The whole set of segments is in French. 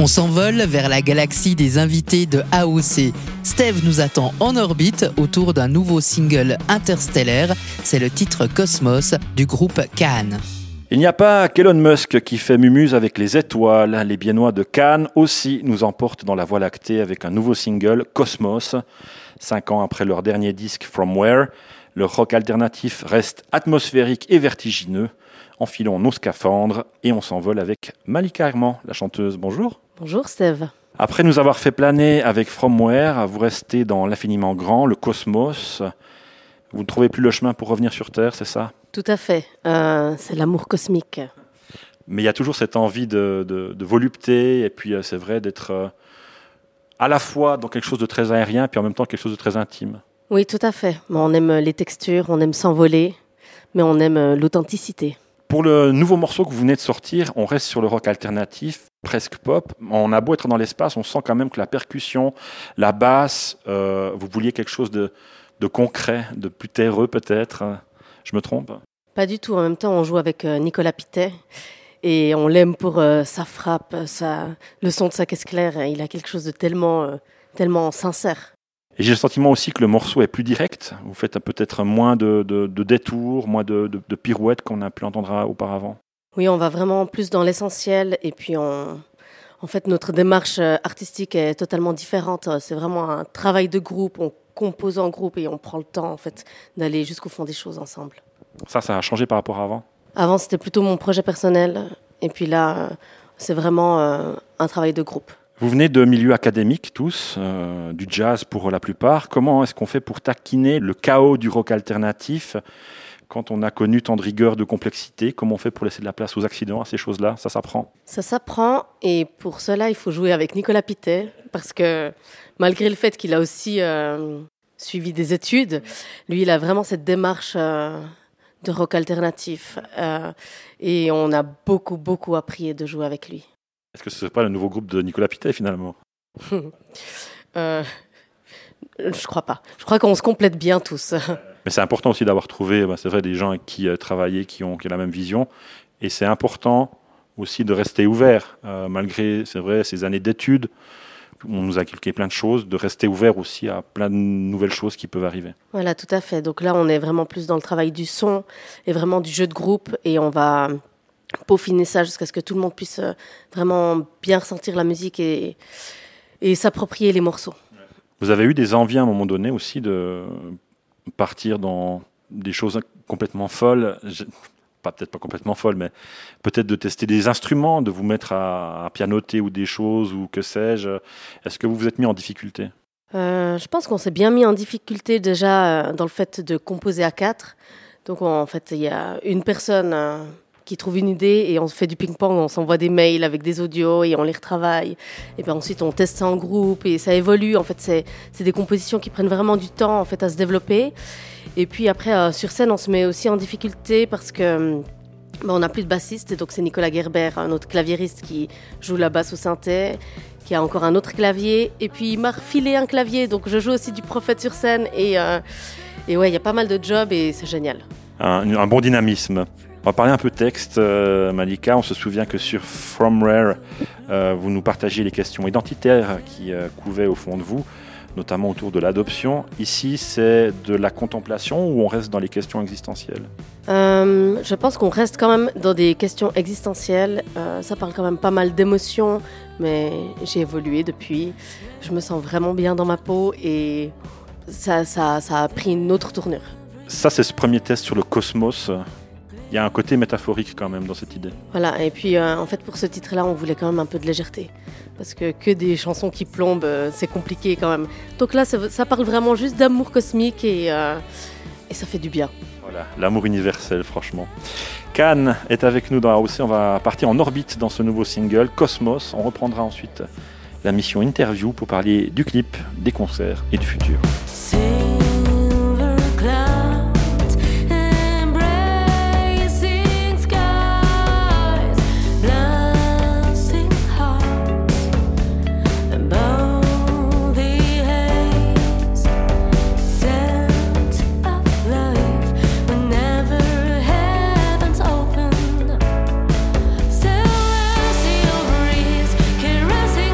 On s'envole vers la galaxie des invités de AOC. Steve nous attend en orbite autour d'un nouveau single interstellaire. C'est le titre Cosmos du groupe Cannes. Il n'y a pas qu'Elon Musk qui fait mumuse avec les étoiles. Les Biennois de Cannes aussi nous emportent dans la Voie lactée avec un nouveau single, Cosmos. 5 ans après leur dernier disque, From Where, le rock alternatif reste atmosphérique et vertigineux. Enfilons nos scaphandres et on s'envole avec Malika Herman, la chanteuse. Bonjour. Bonjour Steve. Après nous avoir fait planer avec From Where, vous restez dans l'infiniment grand, le cosmos. Vous ne trouvez plus le chemin pour revenir sur Terre, c'est ça ? Tout à fait. C'est l'amour cosmique. Mais il y a toujours cette envie de volupté et puis c'est vrai d'être à la fois dans quelque chose de très aérien puis en même temps quelque chose de très intime. Oui, tout à fait. On aime les textures, on aime s'envoler, mais on aime l'authenticité. Pour le nouveau morceau que vous venez de sortir, on reste sur le rock alternatif, presque pop. On a beau être dans l'espace, on sent quand même que la percussion, la basse, vous vouliez quelque chose de concret, de plus terreux peut-être. Je me trompe ? Pas du tout. En même temps, on joue avec Nicolas Pittet et on l'aime pour sa frappe, le son de sa caisse claire. Il a quelque chose de tellement sincère. Et j'ai le sentiment aussi que le morceau est plus direct. Vous faites peut-être moins de détours, moins de pirouettes qu'on a pu entendre auparavant. Oui, on va vraiment plus dans l'essentiel. Et puis, en fait, notre démarche artistique est totalement différente. C'est vraiment un travail de groupe. On compose en groupe et on prend le temps, en fait, d'aller jusqu'au fond des choses ensemble. Ça a changé par rapport à avant ? Avant, c'était plutôt mon projet personnel. Et puis là, c'est vraiment un travail de groupe. Vous venez de milieux académiques tous, du jazz pour la plupart. Comment est-ce qu'on fait pour taquiner le chaos du rock alternatif quand on a connu tant de rigueur, de complexité? Comment on fait pour laisser de la place aux accidents, à ces choses-là? Ça s'apprend? Ça s'apprend et pour cela, il faut jouer avec Nicolas Pittet parce que malgré le fait qu'il a aussi suivi des études, lui, il a vraiment cette démarche de rock alternatif et on a beaucoup appris de jouer avec lui. Est-ce que ce n'est pas le nouveau groupe de Nicolas Pittet, finalement ? Je crois pas. Je crois qu'on se complète bien tous. Mais c'est important aussi d'avoir trouvé, c'est vrai, des gens avec qui travailler, qui ont la même vision. Et c'est important aussi de rester ouvert, malgré, c'est vrai, ces années d'études. On nous a inculqué plein de choses, de rester ouvert aussi à plein de nouvelles choses qui peuvent arriver. Voilà, tout à fait. Donc là, on est vraiment plus dans le travail du son et vraiment du jeu de groupe. Et on va peaufiner ça jusqu'à ce que tout le monde puisse vraiment bien ressentir la musique et s'approprier les morceaux. Vous avez eu des envies à un moment donné aussi de partir dans des choses complètement folles, peut-être pas complètement folles, mais peut-être de tester des instruments, de vous mettre à pianoter ou des choses ou que sais-je. Est-ce que vous vous êtes mis en difficulté ? Je pense qu'on s'est bien mis en difficulté déjà dans le fait de composer à 4. Donc en fait, il y a une personne qui trouve une idée et on fait du ping-pong, on s'envoie des mails avec des audios et on les retravaille. Et puis ensuite, on teste ça en groupe et ça évolue. En fait, c'est des compositions qui prennent vraiment du temps en fait, à se développer. Et puis après, sur scène, on se met aussi en difficulté parce que on n'a plus de bassiste. Et donc, c'est Nicolas Gerber, un autre claviériste qui joue la basse au synthé, qui a encore un autre clavier. Et puis, il m'a refilé un clavier. Donc, je joue aussi du Prophète sur scène. Et ouais, il y a pas mal de jobs et c'est génial. Un bon dynamisme. On va parler un peu texte, Malika. On se souvient que sur From Rare, vous nous partagiez les questions identitaires qui couvaient au fond de vous, notamment autour de l'adoption. Ici, c'est de la contemplation ou on reste dans les questions existentielles ? Je pense qu'on reste quand même dans des questions existentielles. Ça parle quand même pas mal d'émotions, mais j'ai évolué depuis. Je me sens vraiment bien dans ma peau et ça a pris une autre tournure. Ça, c'est ce premier test sur le cosmos. Il y a un côté métaphorique quand même dans cette idée. Voilà, et puis en fait pour ce titre-là, on voulait quand même un peu de légèreté. Parce que des chansons qui plombent, c'est compliqué quand même. Donc là, ça parle vraiment juste d'amour cosmique et ça fait du bien. Voilà, l'amour universel, franchement. Cannes est avec nous dans AOC. On va partir en orbite dans ce nouveau single, Cosmos. On reprendra ensuite la mission interview pour parler du clip, des concerts et du futur. Celestial breeze caressing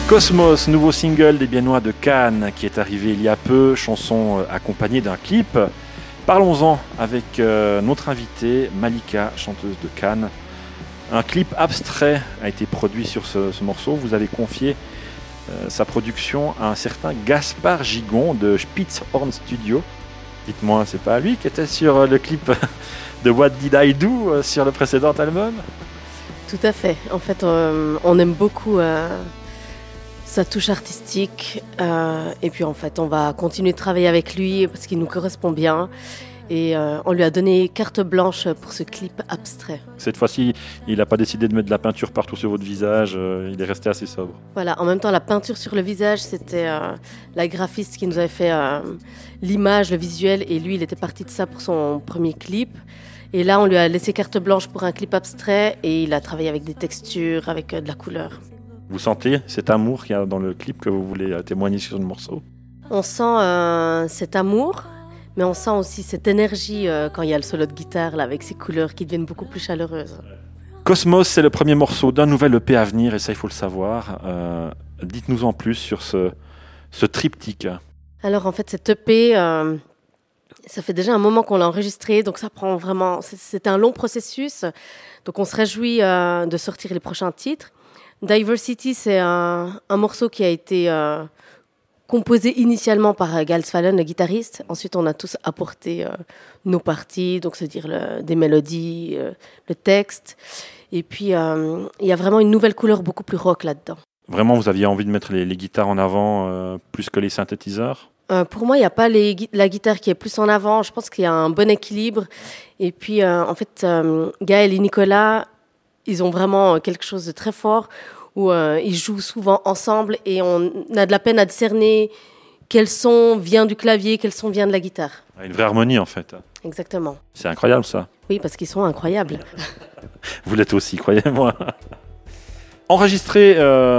Cosmos, nouveau single des Biennois de Cannes qui est arrivé il y a peu, chanson accompagnée d'un clip. Parlons-en avec notre invitée Malika, chanteuse de Cannes. Un clip abstrait a été produit sur ce morceau. Vous avez confié sa production à un certain Gaspard Gigon de Spitzhorn Studio. Dites-moi, c'est pas lui qui était sur le clip de What Did I Do sur le précédent album ? Tout à fait. En fait, on aime beaucoup sa touche artistique. Et puis, en fait, on va continuer de travailler avec lui parce qu'il nous correspond bien. Et on lui a donné carte blanche pour ce clip abstrait. Cette fois-ci, il n'a pas décidé de mettre de la peinture partout sur votre visage. Il est resté assez sobre. Voilà. En même temps, la peinture sur le visage, c'était la graphiste qui nous avait fait l'image, le visuel. Et lui, il était parti de ça pour son premier clip. Et là, on lui a laissé carte blanche pour un clip abstrait. Et il a travaillé avec des textures, avec de la couleur. Vous sentez cet amour qu'il y a dans le clip que vous voulez témoigner sur le morceau ? On sent cet amour, mais on sent aussi cette énergie quand il y a le solo de guitare là, avec ces couleurs qui deviennent beaucoup plus chaleureuses. Cosmos, c'est le premier morceau d'un nouvel EP à venir, et ça, il faut le savoir. Dites-nous en plus sur ce triptyque. Alors, en fait, cet EP, ça fait déjà un moment qu'on l'a enregistré, donc ça prend vraiment... C'est un long processus, donc on se réjouit de sortir les prochains titres. Diversity, c'est un morceau qui a été composé initialement par Gals Fallon, le guitariste. Ensuite, on a tous apporté nos parties, donc c'est-à-dire des mélodies, le texte. Et puis, il y a vraiment une nouvelle couleur beaucoup plus rock là-dedans. Vraiment, vous aviez envie de mettre les guitares en avant plus que les synthétiseurs ? Pour moi, il n'y a pas la guitare qui est plus en avant. Je pense qu'il y a un bon équilibre. Et puis, en fait, Gaël et Nicolas... Ils ont vraiment quelque chose de très fort où ils jouent souvent ensemble et on a de la peine à discerner quel son vient du clavier, quel son vient de la guitare. Une vraie harmonie en fait. Exactement. C'est incroyable ça. Oui, parce qu'ils sont incroyables. Vous l'êtes aussi, croyez-moi. Enregistré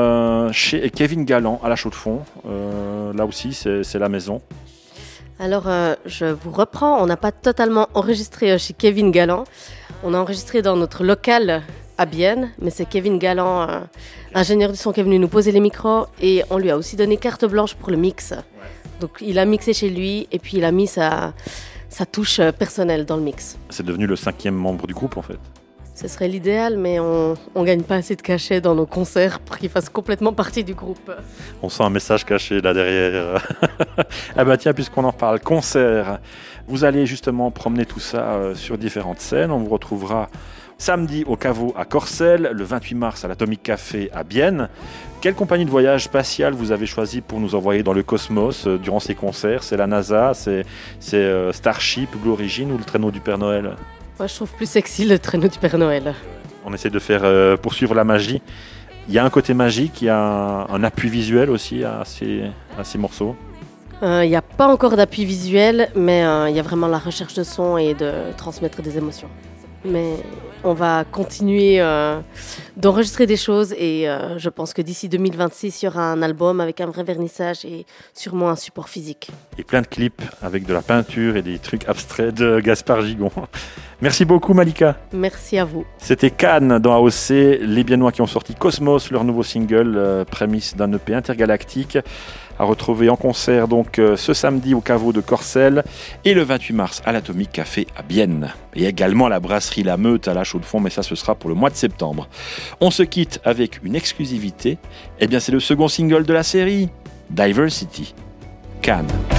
chez Kevin Galland à La Chaux-de-Fonds. Là aussi, c'est la maison. Alors, je vous reprends. On n'a pas totalement enregistré chez Kevin Galland. On a enregistré dans notre local à Bienne, mais c'est Kevin Galland, ingénieur du son, qui est venu nous poser les micros et on lui a aussi donné carte blanche pour le mix. Ouais. Donc il a mixé chez lui et puis il a mis sa touche personnelle dans le mix. C'est devenu le 5e membre du groupe en fait. Ce serait l'idéal, mais on gagne pas assez de cachet dans nos concerts pour qu'il fasse complètement partie du groupe. On sent un message caché là derrière. Ah bah tiens, puisqu'on en parle, concert. Vous allez justement promener tout ça sur différentes scènes. On vous retrouvera samedi au Caveau à Corcelles, le 28 mars à l'Atomic Café à Bienne. Quelle compagnie de voyage spatiale vous avez choisi pour nous envoyer dans le cosmos durant ces concerts ? C'est la NASA, c'est Starship, Blue Origin ou le traîneau du Père Noël ? Moi, je trouve plus sexy le traîneau du Père Noël. On essaie de faire poursuivre la magie. Il y a un côté magique, il y a un appui visuel aussi à ces morceaux. Il n'y a pas encore d'appui visuel, mais il y a vraiment la recherche de son et de transmettre des émotions. Mais on va continuer d'enregistrer des choses et je pense que d'ici 2026, il y aura un album avec un vrai vernissage et sûrement un support physique. Et plein de clips avec de la peinture et des trucs abstraits de Gaspard Gigon. Merci beaucoup Malika. Merci à vous. C'était Cannes dans AOC, les Biennois qui ont sorti Cosmos, leur nouveau single, prémisse d'un EP intergalactique. À retrouver en concert donc ce samedi au Caveau de Corcelles et le 28 mars à l'Atomic Café à Bienne. Et également à la brasserie La Meute à La Chaux-de-Fonds, mais ça ce sera pour le mois de septembre. On se quitte avec une exclusivité. Eh bien c'est le second single de la série, Diversity, Cannes.